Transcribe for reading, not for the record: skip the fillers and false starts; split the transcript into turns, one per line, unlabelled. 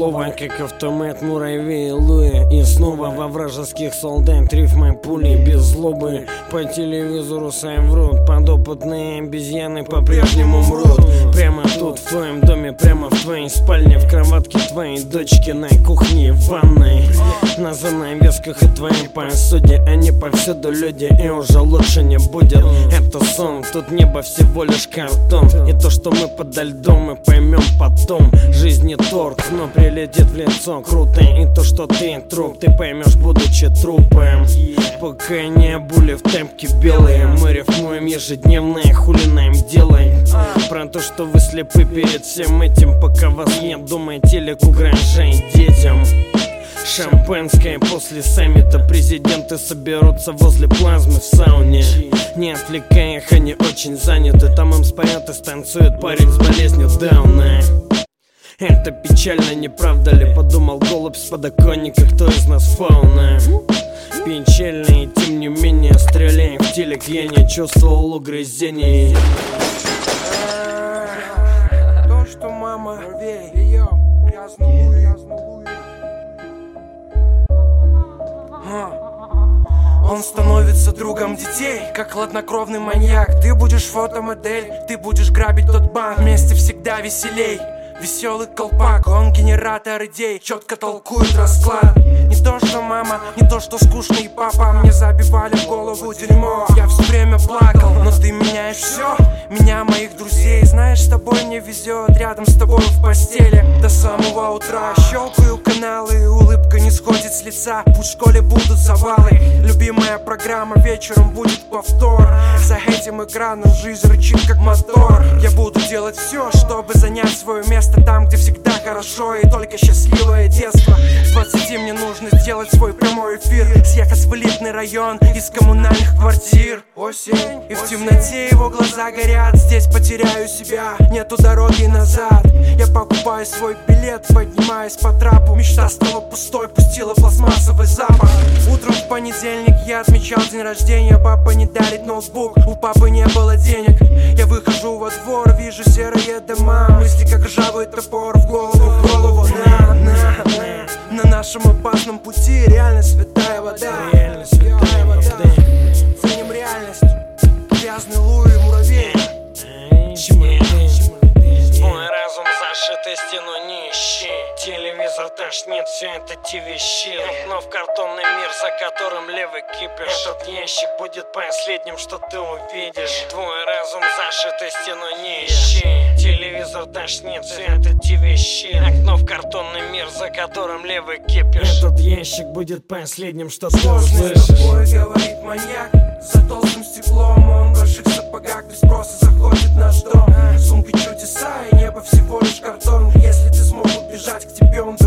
слово, как автомат муравей Луи. И снова во вражеских солдат рифмы пули без злобы. По телевизору сами врут, подопытные обезьяны по-прежнему мрут. Прямо тут, в твоем доме, прямо в твоей спальне, в кроватке твоей дочки, на кухне, в ванной, на занавесках и твоей посуде. Они повсюду люди, и уже лучше не будет. Это сон, тут небо всего лишь картон. И то, что мы подо льдом, мы поймем потом. Жизнь не торт, но прилетит в лицо круто. И то, что ты труп, ты поймешь, будучи трупом. Пока не обули в темпке белые, мы рифмуем ежедневно, хули нам делай. Про то, что вы слепы перед всем этим, пока вас нет дома, телек угрожает детям. Шампанское после саммита, президенты соберутся возле плазмы в сауне. Не отвлекая их, они очень заняты. Там им споет и станцует парень с болезнью Дауна. Это печально, не правда ли? Подумал голубь с подоконника, кто из нас фауна. Печально, и тем не менее, стреляя в телек, я не чувствовал угрызений.
То, что мама ее грязную. Он становится другом детей, как хладнокровный маньяк. Ты будешь фотомодель, ты будешь грабить тот банк. Вместе всегда веселей. Веселый колпак, он генератор идей, четко толкует расклад. Не то, что мама, не то, что скучный папа. Мне забивали в голову дерьмо, я все время плакал. Но ты меняешь все, меня, моих друзей. Знаешь, с тобой мне везет, рядом с тобой в постели до самого утра. Щелкаю каналы, улыбка не сходит с лица. Пусть в школе будут завалы, любимая программа вечером будет повтор. За этим экраном жизнь рычит как мотор. Я буду делать все, чтобы занять свое место там, где всегда хорошо и только счастливое детство. С 20 мне нужно сделать свой прямой эфир, съехать в элитный район из коммунальных квартир. Осень, и в темноте его глаза горят. Здесь потеряю себя, нету дороги назад. Я покупаю свой билет, поднимаюсь по трапу. Мечта стала пустой, пустила пластмассовый запах. Утром в понедельник я отмечал день рождения. Папа не дарит ноутбук, у папы не было денег. Я выхожу во двор, вижу серые дома. Мысли как ржавый топор в голову. На нашем опасном пути реальность святая вода. Ценим реальность, грязный Луи, муравей.
Твой разум зашитый стену не ищи. Телевизор тошнит, все это ТВ-щит. Но в картонный мир, за которым левый кипиш. Этот ящик будет последним, что ты увидишь. Твой разум зашитый стену не ищи. Телевизор тошнит, все это ТВ-щит. Окно в картонный мир, за которым левый кипиш. Этот ящик будет последним, что ты услышишь.
Сложный тобой, говорит маньяк. За толстым стеклом он в больших сапогах без спроса заходит в наш дом. Сумки чудеса и небо всего лишь картон. Если ты смог убежать, к тебе он